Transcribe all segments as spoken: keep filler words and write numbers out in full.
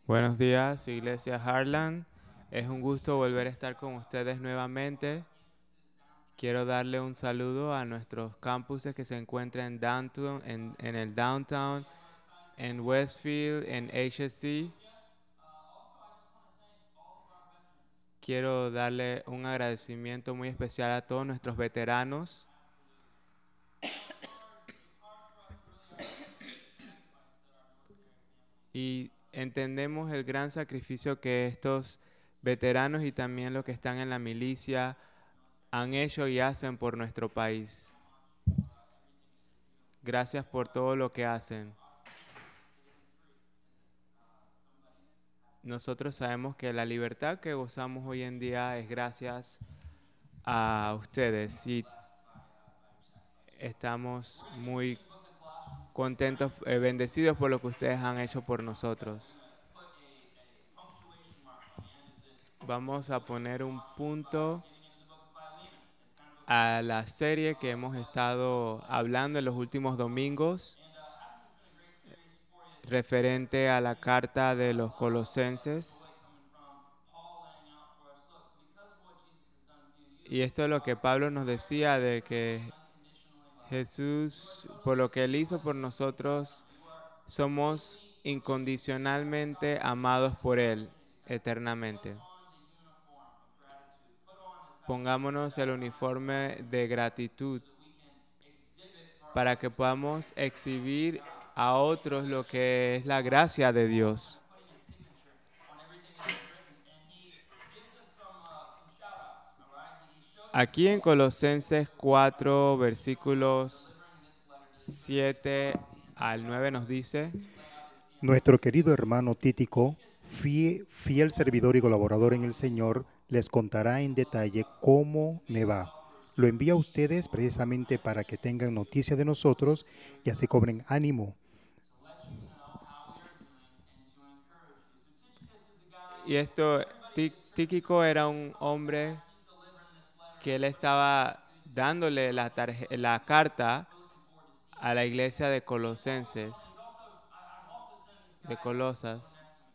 Buenos días, Iglesia Harlan. Es un gusto volver a estar con ustedes nuevamente. Quiero darle un saludo a nuestros campuses que se encuentran en downtown, en, en el downtown, en Westfield, en H S C. Quiero darle un agradecimiento muy especial a todos nuestros veteranos. Y entendemos el gran sacrificio que estos veteranos y también los que están en la milicia han hecho y hacen por nuestro país. Gracias por todo lo que hacen. Nosotros sabemos que la libertad que gozamos hoy en día es gracias a ustedes y estamos muy contentos, eh, bendecidos por lo que ustedes han hecho por nosotros. Vamos a poner un punto a la serie que hemos estado hablando en los últimos domingos referente a la carta de los Colosenses. Y esto es lo que Pablo nos decía de que Jesús, por lo que Él hizo por nosotros, somos incondicionalmente amados por Él eternamente. Pongámonos el uniforme de gratitud para que podamos exhibir a otros lo que es la gracia de Dios. Aquí en Colosenses cuatro, versículos siete al nueve nos dice: Nuestro querido hermano Títico, fie- fiel servidor y colaborador en el Señor, les contará en detalle cómo me va. Lo envío a ustedes precisamente para que tengan noticia de nosotros y así cobren ánimo. y esto, Tí- Tíquico era un hombre que él estaba dándole la, tarje- la carta a la iglesia de Colosenses, de Colosas.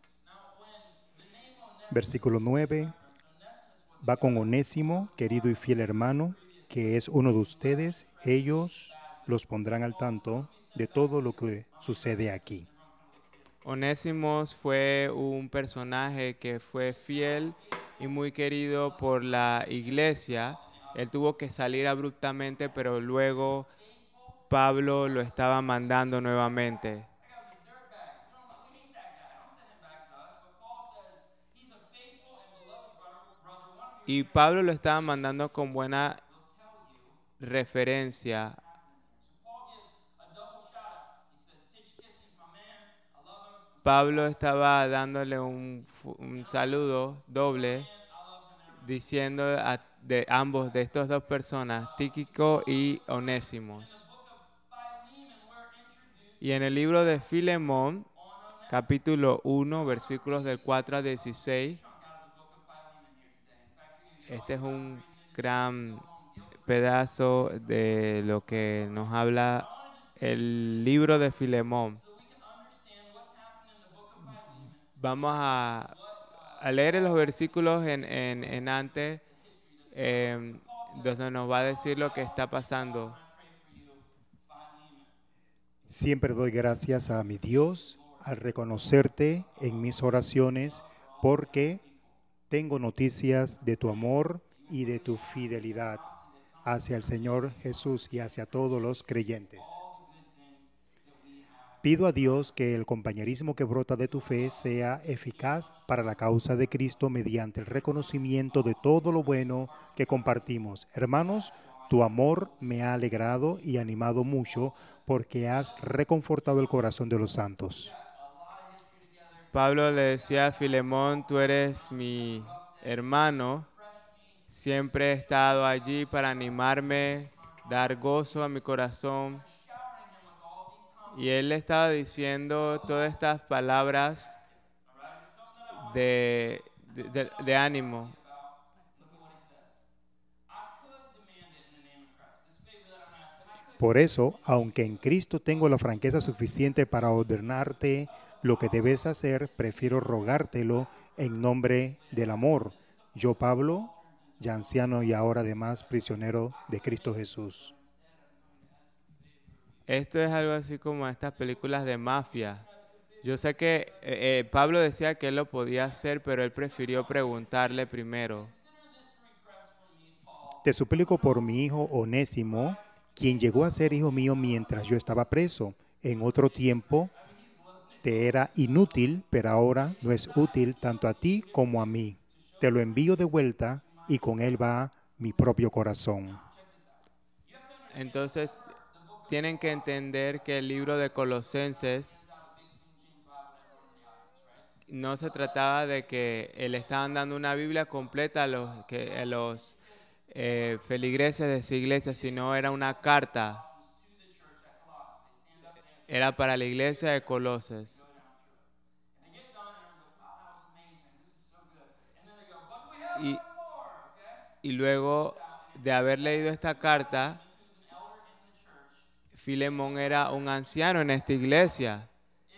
Versículo nueve. Va con Onésimo, querido y fiel hermano, que es uno de ustedes. Ellos los pondrán al tanto de todo lo que sucede aquí. Onésimos fue un personaje que fue fiel y muy querido por la iglesia. Él tuvo que salir abruptamente, pero luego Pablo lo estaba mandando nuevamente. Y Pablo lo estaba mandando con buena referencia. Pablo estaba dándole un, un saludo doble, diciendo a, de ambos, de estas dos personas, Tíquico y Onésimos. Y en el libro de Filemón, capítulo uno, versículos del cuatro a dieciséis, este es un gran pedazo de lo que nos habla el libro de Filemón. Vamos a, a leer los versículos en, en, en antes, eh, donde nos va a decir lo que está pasando. Siempre doy gracias a mi Dios al reconocerte en mis oraciones porque tengo noticias de tu amor y de tu fidelidad hacia el Señor Jesús y hacia todos los creyentes. Pido a Dios que el compañerismo que brota de tu fe sea eficaz para la causa de Cristo mediante el reconocimiento de todo lo bueno que compartimos. Hermanos, tu amor me ha alegrado y animado mucho porque has reconfortado el corazón de los santos. Pablo le decía a Filemón, tú eres mi hermano, siempre he estado allí para animarme, dar gozo a mi corazón. Y él le estaba diciendo todas estas palabras de, de, de- de ánimo. Por eso, aunque en Cristo tengo la franqueza suficiente para ordenarte Lo que debes hacer, prefiero rogártelo en nombre del amor. Yo, Pablo, ya anciano y ahora además prisionero de Cristo Jesús. Esto es algo así como estas películas de mafia. Yo sé que eh, eh, Pablo decía que él lo podía hacer, pero él prefirió preguntarle primero. Te suplico por mi hijo Onésimo, quien llegó a ser hijo mío mientras yo estaba preso. En otro tiempo te era inútil, pero ahora no es útil tanto a ti como a mí. Te lo envío de vuelta y con él va mi propio corazón. Entonces, tienen que entender que el libro de Colosenses no se trataba de que le estaban dando una Biblia completa a los, que, a los eh, feligreses de esa iglesia, sino era una carta, era para la iglesia de Colosas. Y, y luego de haber leído esta carta, Filemón era un anciano en esta iglesia.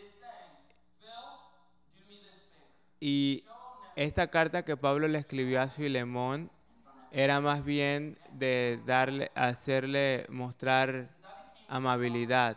Y esta carta que Pablo le escribió a Filemón era más bien de darle, hacerle mostrar amabilidad.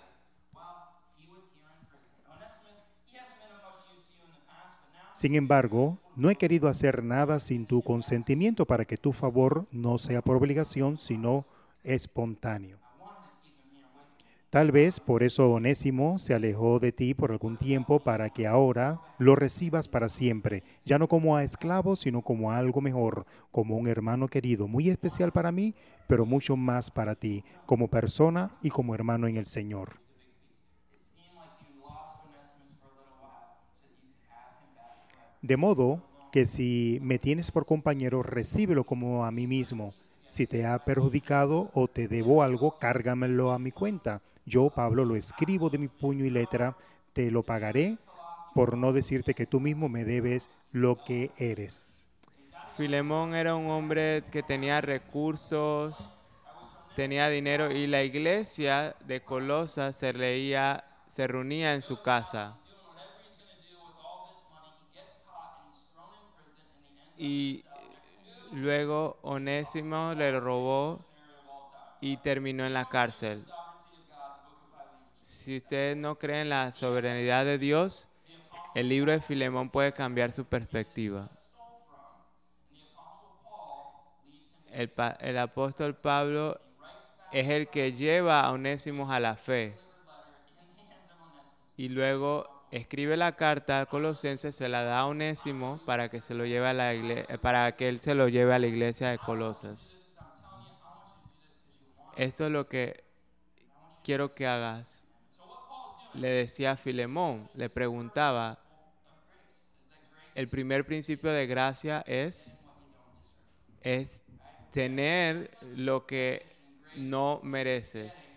Sin embargo, no he querido hacer nada sin tu consentimiento para que tu favor no sea por obligación, sino espontáneo. Tal vez por eso Onésimo se alejó de ti por algún tiempo para que ahora lo recibas para siempre, ya no como a esclavo, sino como a algo mejor, como un hermano querido, muy especial para mí, pero mucho más para ti, como persona y como hermano en el Señor. De modo que si me tienes por compañero, recíbelo como a mí mismo. Si te ha perjudicado o te debo algo, cárgamelo a mi cuenta. Yo, Pablo, lo escribo de mi puño y letra, te lo pagaré, por no decirte que tú mismo me debes lo que eres. Filemón era un hombre que tenía recursos, tenía dinero y la iglesia de Colosas se leía, se reunía en su casa. Y luego Onésimo le robó y terminó en la cárcel. Si usted no cree en la soberanía de Dios, el libro de Filemón puede cambiar su perspectiva. El, pa- el apóstol Pablo es el que lleva a Onésimo a la fe y luego escribe la carta a Colosenses, se la da a Onésimo para que se lo lleve a la igle- eh, para que él se lo lleve a la iglesia de Colosas. Esto es lo que quiero que hagas. Le decía a Filemón, le preguntaba, el primer principio de gracia es, es tener lo que no mereces.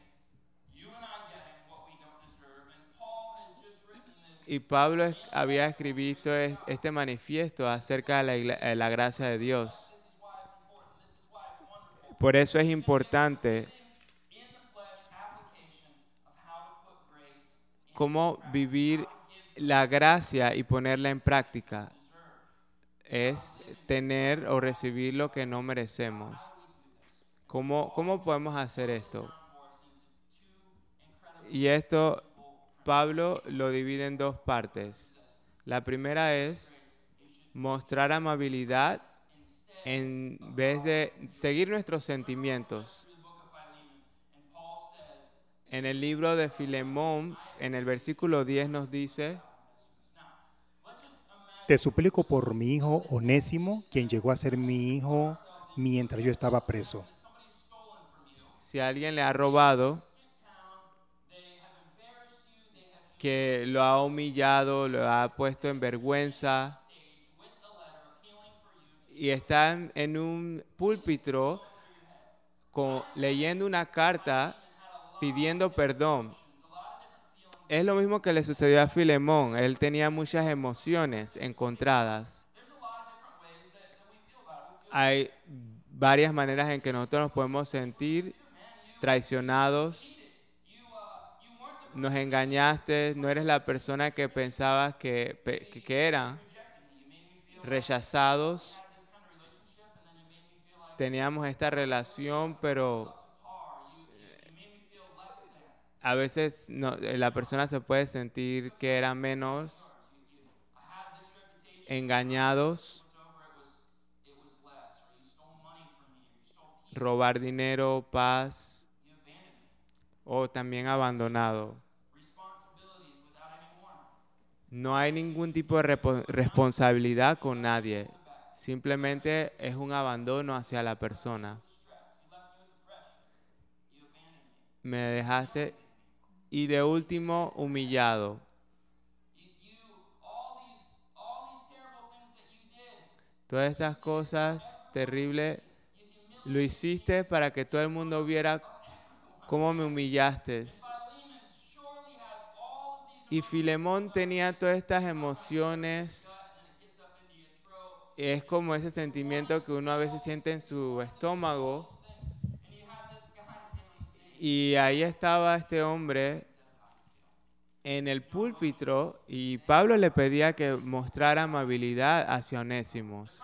Y Pablo es- había escrito es- este manifiesto acerca de la, igle- eh, la gracia de Dios. Por eso es importante cómo vivir la gracia y ponerla en práctica. Es tener o recibir lo que no merecemos. ¿Cómo, cómo podemos hacer esto? Y esto Pablo lo divide en dos partes. La primera es mostrar amabilidad en vez de seguir nuestros sentimientos. En el libro de Filemón, en el versículo diez nos dice, Te suplico por mi hijo Onésimo, quien llegó a ser mi hijo mientras yo estaba preso. si alguien le ha robado, que lo ha humillado, lo ha puesto en vergüenza y está en, en un púlpito con- leyendo una carta pidiendo perdón. Es lo mismo que le sucedió a Filemón. Él tenía muchas emociones encontradas. Hay varias maneras en que nosotros nos podemos sentir traicionados. nos engañaste, no eres la persona que pensabas que, pe- que, que era. Rechazados, teníamos esta relación, pero a veces no- eh, la persona se puede sentir que era menos, engañados, robar dinero, paz, o también abandonado. No hay ningún tipo de repo- responsabilidad con nadie. Simplemente es un abandono hacia la persona. Me dejaste y de último humillado. Todas estas cosas terribles lo hiciste para que todo el mundo viera cómo me humillaste. Y Filemón tenía todas estas emociones. Es como ese sentimiento que uno a veces siente en su estómago. Y ahí estaba este hombre en el púlpito y Pablo le pedía que mostrara amabilidad hacia Onésimos.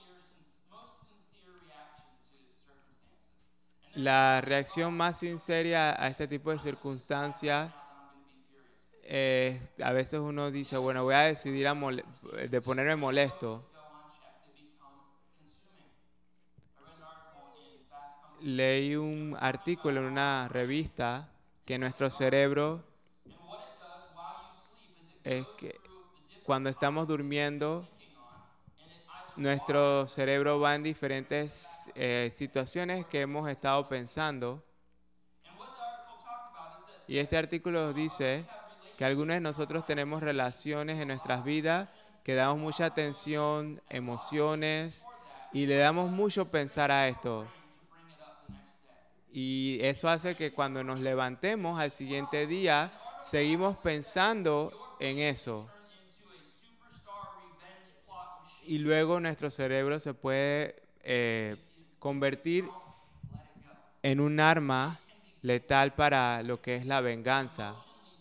La reacción más sincera a este tipo de circunstancias, eh, a veces uno dice, bueno, voy a decidir a mole- de ponerme molesto. Leí un artículo en una revista que nuestro cerebro es que cuando estamos durmiendo, nuestro cerebro va en diferentes eh, situaciones que hemos estado pensando. Y este artículo dice que algunos de nosotros tenemos relaciones en nuestras vidas que damos mucha atención, emociones y le damos mucho pensar a esto. Y eso hace que cuando nos levantemos al siguiente día, seguimos pensando en eso. Y luego nuestro cerebro se puede eh, convertir en un arma letal para lo que es la venganza.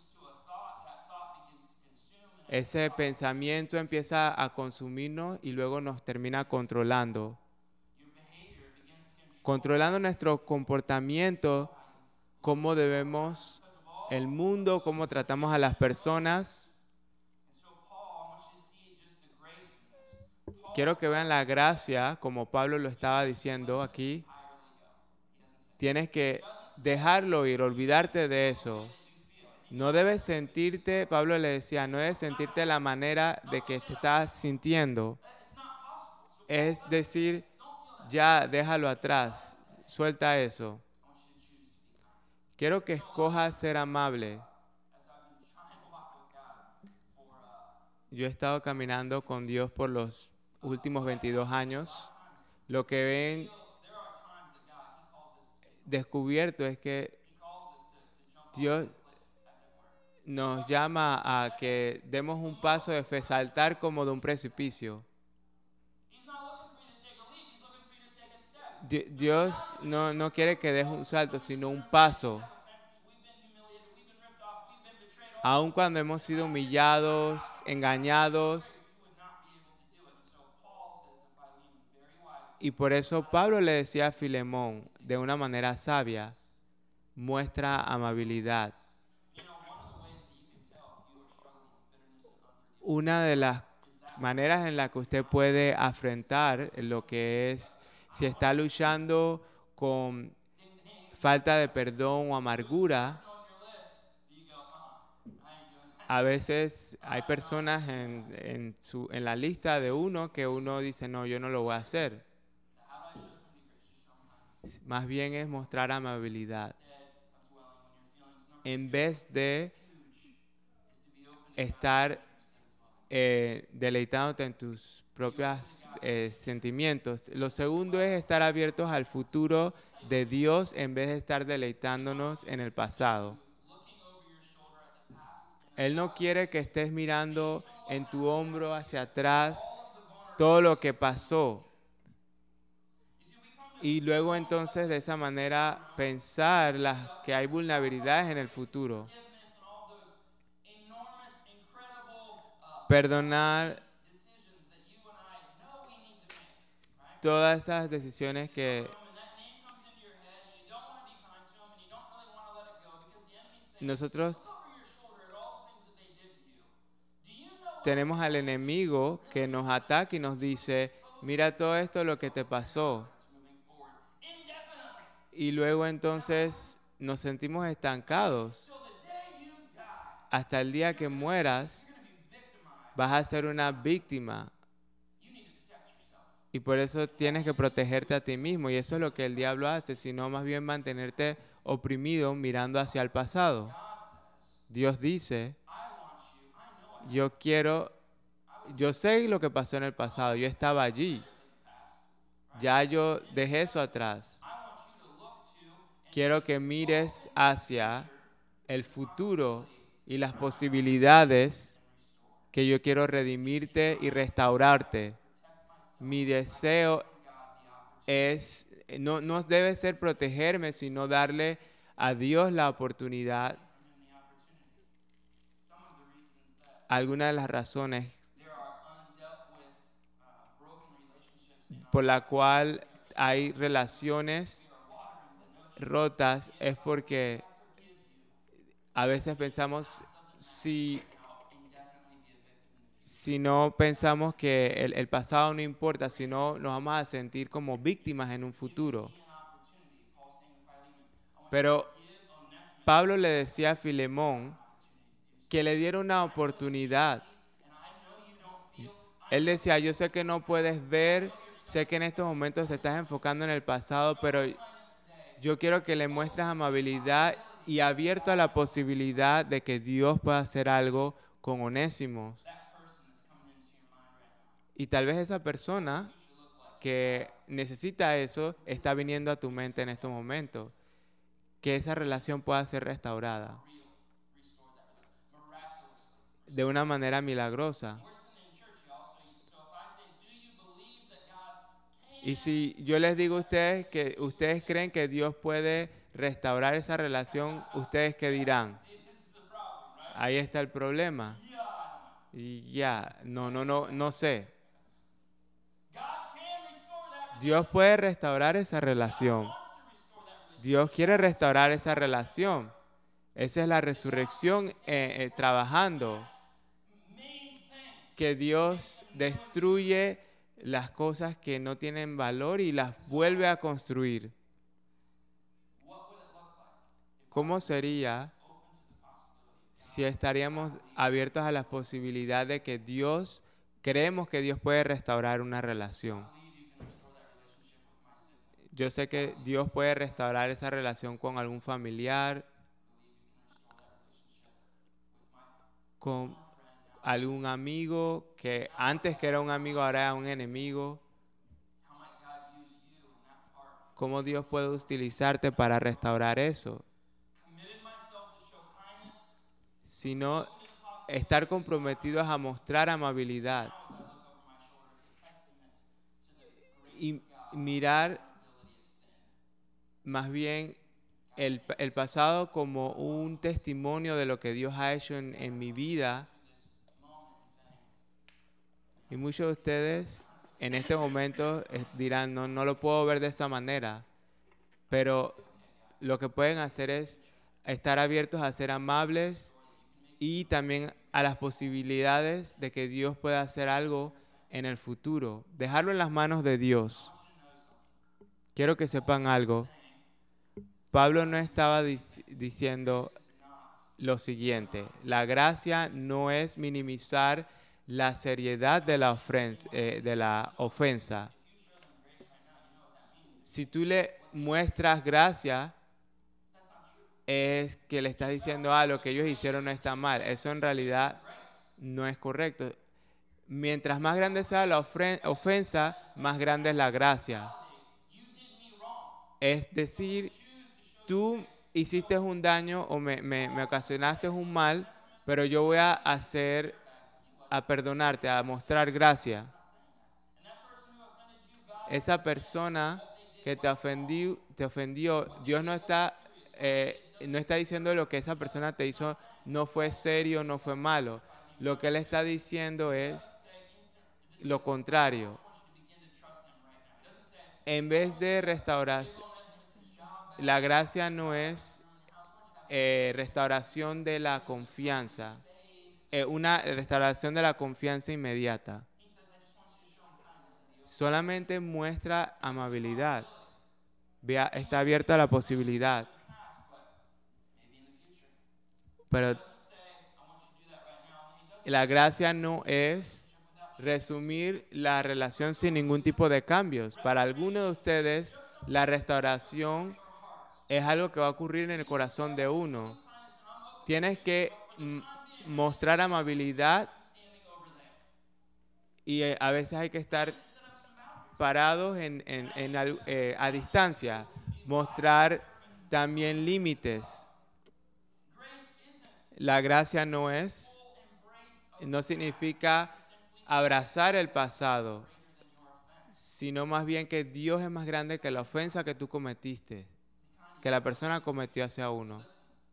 Ese pensamiento empieza a consumirnos y luego nos termina controlando. Controlando nuestro comportamiento, cómo debemos el mundo, cómo tratamos a las personas. Quiero que vean la gracia, como Pablo lo estaba diciendo aquí. Tienes que dejarlo ir, olvidarte de eso. No debes sentirte, Pablo le decía, no debes sentirte la manera de que te estás sintiendo. Es decir, ya déjalo atrás, suelta eso. Quiero que escojas ser amable. Yo he estado caminando con Dios por los últimos veintidós años. Lo que ven descubierto es que Dios nos llama a que demos un paso de fe, saltar como de un precipicio. Di- Dios no, no quiere que des un salto, sino un paso. Aun cuando hemos sido humillados, engañados. Y por eso Pablo le decía a Filemón, de una manera sabia, muestra amabilidad. Una de las maneras en la que usted puede afrontar lo que es, si está luchando con falta de perdón o amargura, a veces hay personas en, en, su, en la lista de uno que uno dice, no, yo no lo voy a hacer. Más bien es mostrar amabilidad. En vez de estar eh, deleitándote en tus propios eh, sentimientos. Lo segundo es estar abiertos al futuro de Dios en vez de estar deleitándonos en el pasado. Él no quiere que estés mirando en tu hombro hacia atrás todo lo que pasó. Y luego entonces de esa manera pensar las, que hay vulnerabilidades en el futuro. perdonar todas esas decisiones que nosotros tenemos al enemigo que nos ataca y nos dice, mira todo esto lo que te pasó. Y luego entonces nos sentimos estancados. Hasta el día que mueras, vas a ser una víctima. Y por eso tienes que protegerte a ti mismo. Y eso es lo que el diablo hace, sino más bien mantenerte oprimido mirando hacia el pasado. Dios dice, yo quiero, yo sé lo que pasó en el pasado, yo estaba allí. Ya yo dejé eso atrás. Quiero que mires hacia el futuro y las posibilidades que yo quiero redimirte y restaurarte. Mi deseo es, no, no debe ser protegerme, sino darle a Dios la oportunidad. Algunas de las razones por la cual hay relaciones rotas es porque a veces pensamos si, si no pensamos que el, el pasado no importa, sino nos vamos a sentir como víctimas en un futuro. Pero Pablo le decía a Filemón que le diera una oportunidad. Él decía, yo sé que no puedes ver, sé que en estos momentos te estás enfocando en el pasado, pero yo quiero que le muestres amabilidad y abierto a la posibilidad de que Dios pueda hacer algo con Onésimo. Y tal vez esa persona que necesita eso está viniendo a tu mente en estos momentos. Que esa relación pueda ser restaurada de una manera milagrosa. Y si yo les digo a ustedes que ustedes creen que Dios puede restaurar esa relación, ¿ustedes qué dirán? Ahí está el problema. Y ya, no, no, no, no sé. Dios puede restaurar esa relación. Dios quiere restaurar esa relación. Esa es la resurrección eh, eh, trabajando. Que Dios destruye las cosas que no tienen valor y las vuelve a construir. ¿Cómo sería si estaríamos abiertos a la posibilidad de que Dios, creemos que Dios puede restaurar una relación? Yo sé que Dios puede restaurar esa relación con algún familiar, con algún amigo que antes que era un amigo ahora es un enemigo. ¿Cómo Dios puede utilizarte para restaurar eso? Sino estar comprometidos a mostrar amabilidad y mirar más bien el, el pasado como un testimonio de lo que Dios ha hecho en, en mi vida. Y muchos de ustedes en este momento dirán, no, no lo puedo ver de esta manera, pero lo que pueden hacer es estar abiertos a ser amables y también a las posibilidades de que Dios pueda hacer algo en el futuro. Dejarlo en las manos de Dios. Quiero que sepan algo. Pablo no estaba dic- diciendo lo siguiente. La gracia no es minimizar la seriedad de la, ofensa, eh, de la ofensa. Si tú le muestras gracia, es que le estás diciendo, ah, lo que ellos hicieron no está mal. Eso en realidad no es correcto. Mientras más grande sea la ofensa, más grande es la gracia. Es decir, tú hiciste un daño o me, me, me ocasionaste un mal, pero yo voy a hacer, a perdonarte, a mostrar gracia. Esa persona que te ofendió, te ofendió Dios no está, eh, no está diciendo lo que esa persona te hizo no fue serio, no fue malo. Lo que él está diciendo es lo contrario. En vez de restaurar, la gracia no es eh, restauración de la confianza, eh, una restauración de la confianza inmediata. Solamente muestra amabilidad. Vea, está abierta a la posibilidad. Pero la gracia no es resumir la relación sin ningún tipo de cambios. Para algunos de ustedes, la restauración es algo que va a ocurrir en el corazón de uno. Tienes que mostrar amabilidad y eh, a veces hay que estar parados en, en, en, eh, a distancia. Mostrar también límites. La gracia no es, no significa abrazar el pasado, sino más bien que Dios es más grande que la ofensa que tú cometiste, que la persona cometió hacia uno.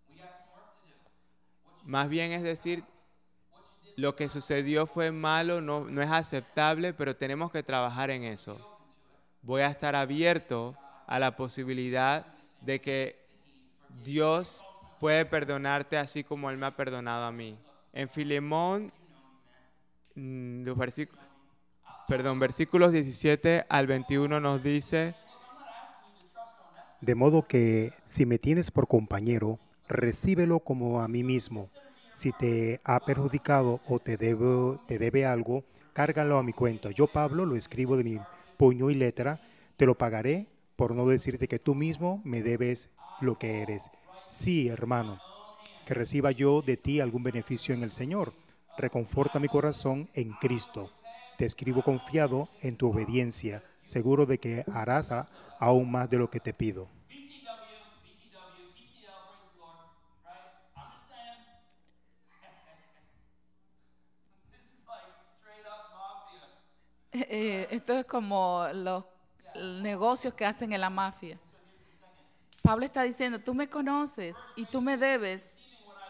Más bien es decir, lo que sucedió fue malo, no, no es aceptable, pero tenemos que trabajar en eso. Voy a estar abierto a la posibilidad de que Dios puede perdonarte así como Él me ha perdonado a mí. En Filemón, los versículos, perdón, versículos diecisiete al veintiuno nos dice: de modo que si me tienes por compañero, recíbelo como a mí mismo. Si te ha perjudicado o te debe, te debe algo, cárgalo a mi cuenta. Yo, Pablo, lo escribo de mi puño y letra, te lo pagaré por no decirte que tú mismo me debes lo que eres. Sí, hermano, que reciba yo de ti algún beneficio en el Señor. Reconforta mi corazón en Cristo. Te escribo confiado en tu obediencia, seguro de que harás a, aún más de lo que te pido. Eh, esto es como los negocios que hacen en la mafia. Pablo está diciendo, tú me conoces y tú me debes.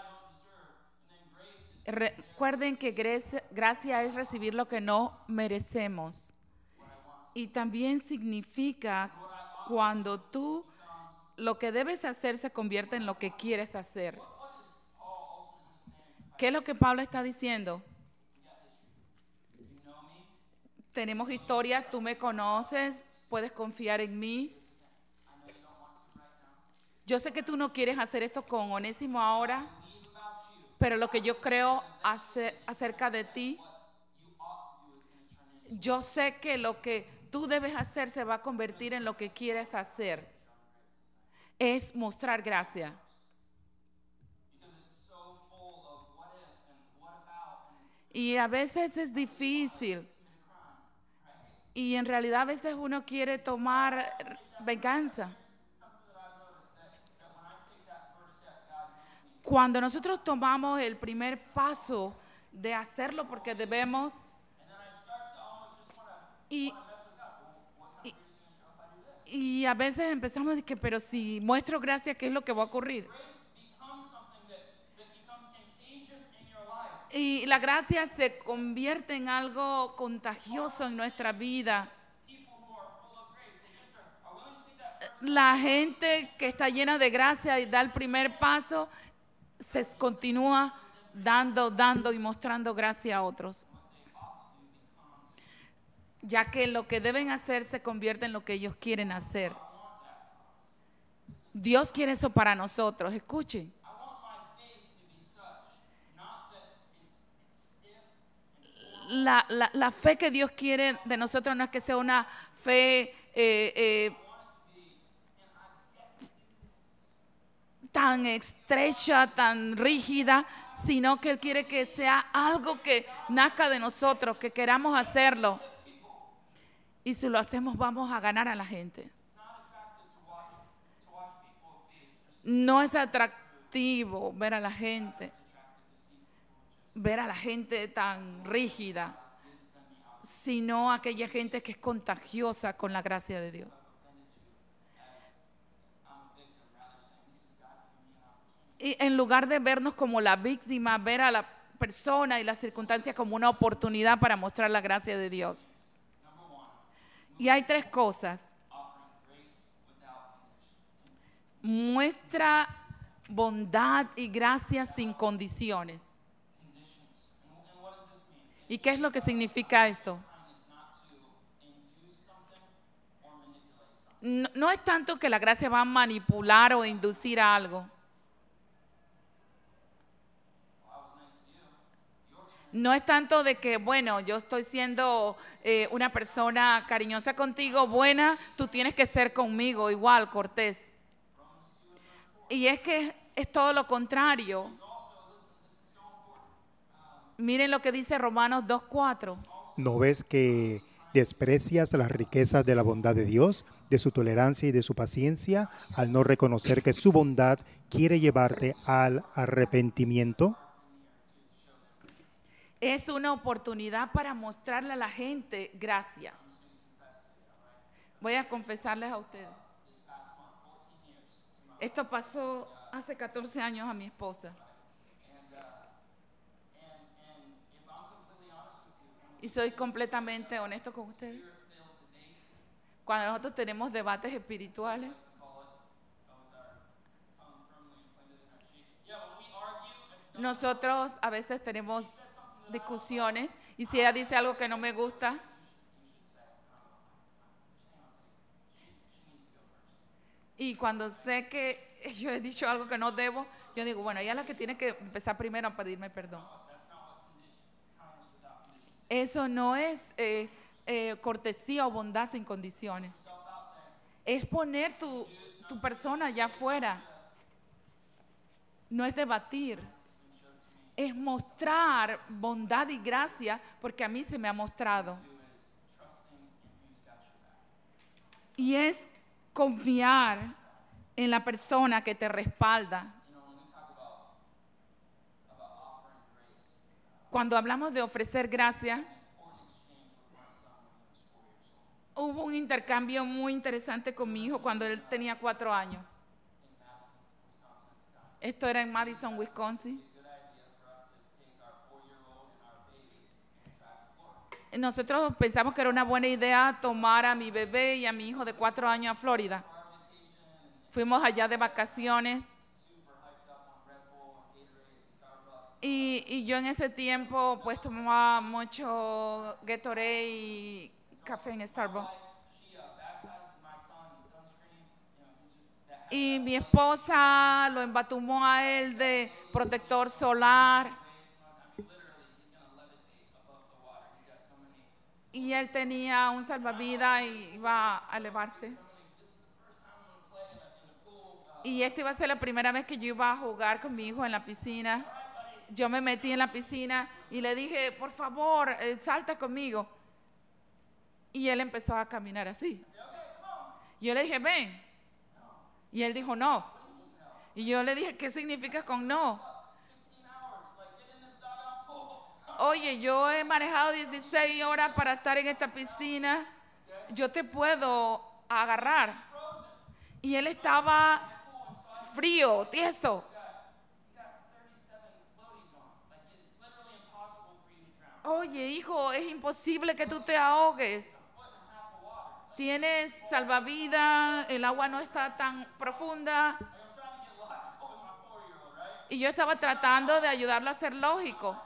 Recuerden que gracia, gracia es recibir lo que no merecemos. Y también significa cuando tú lo que debes hacer se convierte en lo que quieres hacer. ¿Qué es lo que Pablo está diciendo? Tenemos historia, tú me conoces, puedes confiar en mí. Yo sé que tú no quieres hacer esto con Onésimo ahora, pero lo que yo creo hacer, acerca de ti, yo sé que lo que tú debes hacer se va a convertir en lo que quieres hacer. Es mostrar gracia. Y a veces es difícil. Y en realidad a veces uno quiere tomar venganza. Cuando nosotros tomamos el primer paso de hacerlo porque debemos y, y, y a veces empezamos a decir, pero si muestro gracia, ¿qué es lo que va a ocurrir? Y la gracia se convierte en algo contagioso en nuestra vida. La gente que está llena de gracia y da el primer paso, se continúa dando, dando y mostrando gracia a otros. Ya que lo que deben hacer se convierte en lo que ellos quieren hacer. Dios quiere eso para nosotros. Escuchen. La, la, la fe que Dios quiere de nosotros no es que sea una fe eh, eh, tan estrecha, tan rígida, sino que Él quiere que sea algo que nazca de nosotros, que queramos hacerlo. Y si lo hacemos, vamos a ganar a la gente. No es atractivo ver a la gente, ver a la gente tan rígida, sino aquella gente que es contagiosa con la gracia de Dios. Y en lugar de vernos como la víctima, ver a la persona y las circunstancias como una oportunidad para mostrar la gracia de Dios. Y hay tres cosas. Muestra bondad y gracia sin condiciones. ¿Y qué es lo que significa esto? No, no es tanto que la gracia va a manipular o inducir a algo. No es tanto de que, bueno, yo estoy siendo eh, una persona cariñosa contigo, buena, tú tienes que ser conmigo igual, cortés. Y es que es todo lo contrario. Miren lo que dice Romanos dos cuatro. ¿No ves que desprecias las riquezas de la bondad de Dios, de su tolerancia y de su paciencia, al no reconocer que su bondad quiere llevarte al arrepentimiento? Es una oportunidad para mostrarle a la gente gracia. Voy a confesarles a ustedes. Esto pasó hace catorce años a mi esposa. Y soy completamente honesto con ustedes. Cuando nosotros tenemos debates espirituales, nosotros a veces tenemos discusiones y si ella dice algo que no me gusta, y cuando sé que yo he dicho algo que no debo, yo digo, bueno, ella es la que tiene que empezar primero a pedirme perdón. Eso no es eh, eh, cortesía o bondad sin condiciones. Es poner tu, tu persona allá afuera. No es debatir. Es mostrar bondad y gracia porque a mí se me ha mostrado. Y es confiar en la persona que te respalda. Cuando hablamos de ofrecer gracia, hubo un intercambio muy interesante con mi hijo cuando él tenía cuatro años. Esto era en Madison, Wisconsin. Nosotros pensamos que era una buena idea tomar a mi bebé y a mi hijo de cuatro años a Florida. Fuimos allá de vacaciones. Y, y yo en ese tiempo pues tomaba mucho Gatorade y café en Starbucks. Y mi esposa lo embatumó a él de protector solar. Y él tenía un salvavidas y iba a elevarse. Y esta iba a ser la primera vez que yo iba a jugar con mi hijo en la piscina. Yo me metí en la piscina y le dije, por favor, eh, salta conmigo. Y él empezó a caminar así. Yo le dije, ven. Y él dijo, no. Y yo le dije, ¿qué significa con no? Oye, yo he manejado dieciséis horas para estar en esta piscina. Yo te puedo agarrar. Y él estaba frío, tieso. Oye, hijo, es imposible que tú te ahogues. Tienes salvavidas, el agua no está tan profunda. Y yo estaba tratando de ayudarlo a ser lógico.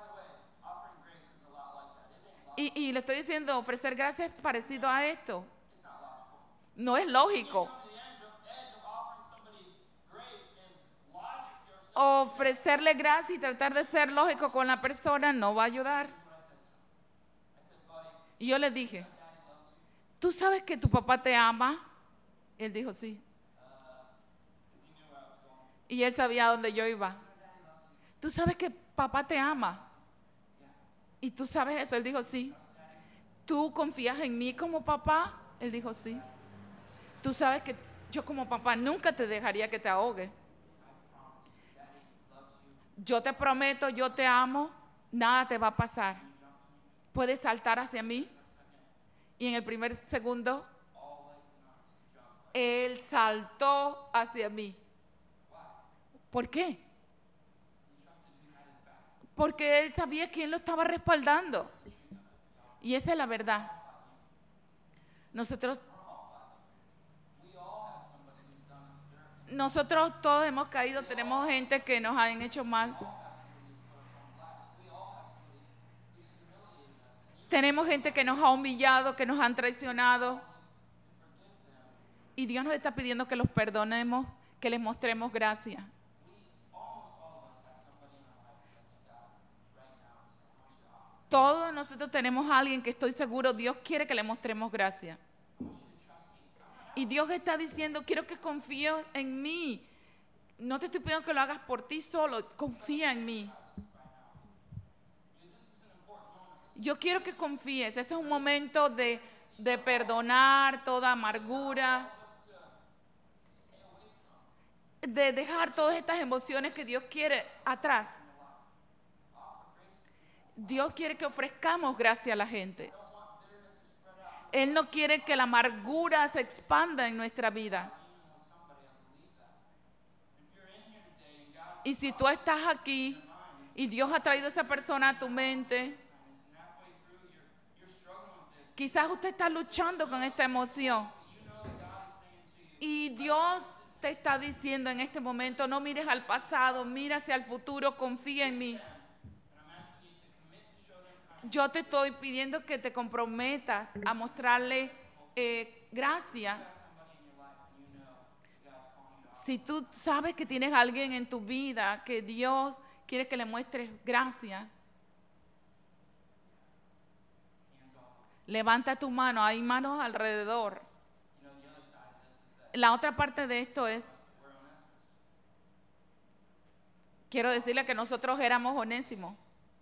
Y, y le estoy diciendo, ofrecer gracia es parecido a esto. No es lógico. Ofrecerle gracia y tratar de ser lógico con la persona no va a ayudar. Y yo le dije, ¿tú sabes que tu papá te ama? Él dijo, sí. Y él sabía a dónde yo iba. ¿Tú sabes que papá te ama? ¿Y tú sabes eso? Él dijo, sí. ¿Tú confías en mí como papá? Él dijo, sí. ¿Tú sabes que yo como papá nunca te dejaría que te ahogue? Yo te prometo, yo te amo, nada te va a pasar. Puedes saltar hacia mí. Y en el primer segundo, él saltó hacia mí. ¿Por qué? porque él sabía quién lo estaba respaldando. Y esa es la verdad. Nosotros, nosotros todos hemos caído, tenemos gente que nos han hecho mal. Tenemos gente que nos ha humillado, que nos han traicionado. Y Dios nos está pidiendo que los perdonemos, que les mostremos gracia. Todos nosotros tenemos a alguien que estoy seguro Dios quiere que le mostremos gracia. Y Dios está diciendo, quiero que confíes en mí. No te estoy pidiendo que lo hagas por ti solo, confía en mí. Yo quiero que confíes. Ese es un momento de, de perdonar toda amargura, de dejar todas estas emociones que Dios quiere atrás. Dios quiere que ofrezcamos gracia a la gente. Él no quiere que la amargura se expanda en nuestra vida. Y si tú estás aquí y Dios ha traído a esa persona a tu mente, quizás usted está luchando con esta emoción. Y Dios te está diciendo en este momento, no mires al pasado, mira hacia el futuro, confía en mí. Yo te estoy pidiendo que te comprometas a mostrarle eh, gracia. Si tú sabes que tienes a alguien en tu vida que Dios quiere que le muestres gracia, levanta tu mano, hay manos alrededor. La otra parte de esto es, quiero decirle que nosotros éramos Onésimo.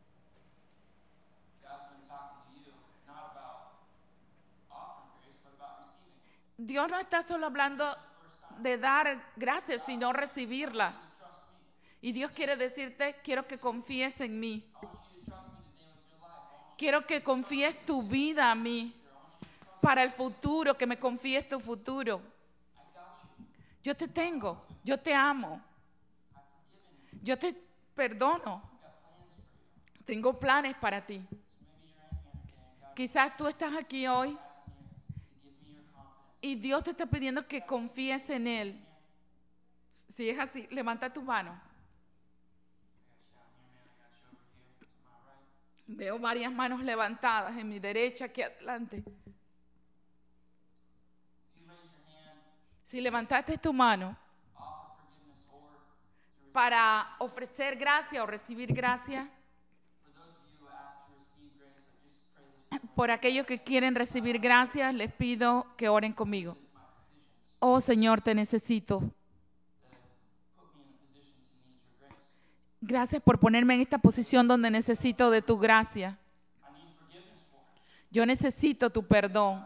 Dios no está solo hablando de dar gracias, sino recibirla. Y Dios quiere decirte, quiero que confíes en mí. Quiero que confíes tu vida a mí. Para el futuro, que me confíes tu futuro. Yo te tengo, yo te amo. Yo te perdono. Tengo planes para ti. Quizás tú estás aquí hoy y Dios te está pidiendo que confíes en Él. Si es así, levanta tu mano. Veo varias manos levantadas en mi derecha, aquí adelante. Si levantaste tu mano para ofrecer gracia o recibir gracia, por aquellos que quieren recibir gracias, les pido que oren conmigo. Oh Señor, te necesito. Gracias por ponerme en esta posición donde necesito de tu gracia. Yo necesito tu perdón.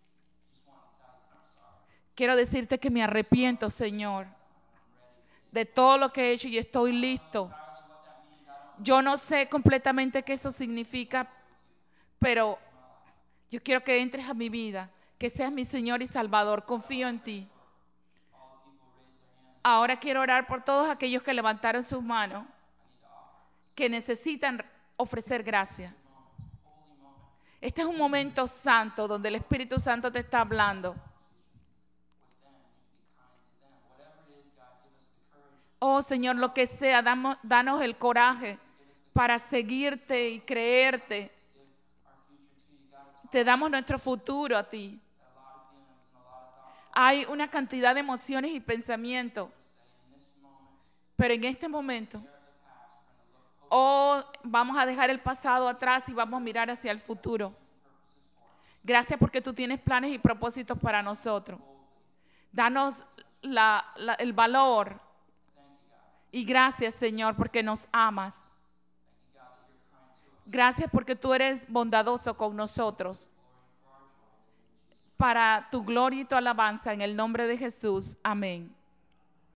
Quiero decirte que me arrepiento, Señor, de todo lo que he hecho y estoy listo. Yo no sé completamente qué eso significa, pero yo quiero que entres a mi vida, que seas mi Señor y Salvador. Confío en ti. Ahora quiero orar por todos aquellos que levantaron sus manos, que necesitan ofrecer gracia. Este es un momento santo donde el Espíritu Santo te está hablando. Oh Señor, lo que sea, damos, danos el coraje para seguirte y creerte. Te damos nuestro futuro a ti. Hay una cantidad de emociones y pensamientos, pero en este momento, oh, vamos a dejar el pasado atrás y vamos a mirar hacia el futuro. Gracias porque tú tienes planes y propósitos para nosotros. Danos la, la, el valor. Y gracias, Señor, porque nos amas. Gracias porque tú eres bondadoso con nosotros. Para tu gloria y tu alabanza, en el nombre de Jesús. Amén.